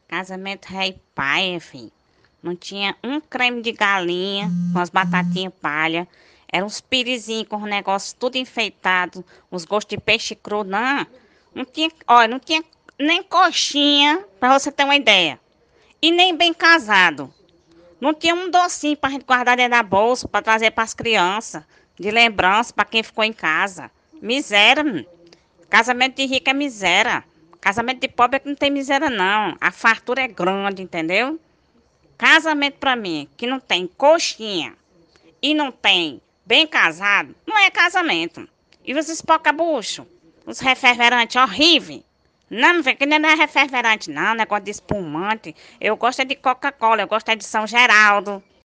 Casamento rei e pai, filho. Não tinha um creme de galinha com as batatinhas palha. Era uns pirizinhos com os negócios tudo enfeitado, uns gostos de peixe cru, não. Não tinha, olha, não tinha nem coxinha, pra você ter uma ideia. E nem bem casado. Não tinha um docinho pra gente guardar dentro da bolsa, pra trazer pras crianças, de lembrança pra quem ficou em casa. Miséria, casamento de rico é miséria. Casamento de pobre é que não tem miséria, não. A fartura é grande, entendeu? Casamento pra mim, que não tem coxinha e não tem bem casado, não é casamento. E os espoca-bucho, os referverantes horríveis. Não, vê que não é referverante, não, negócio de espumante. Eu gosto é de Coca-Cola, eu gosto é de São Geraldo.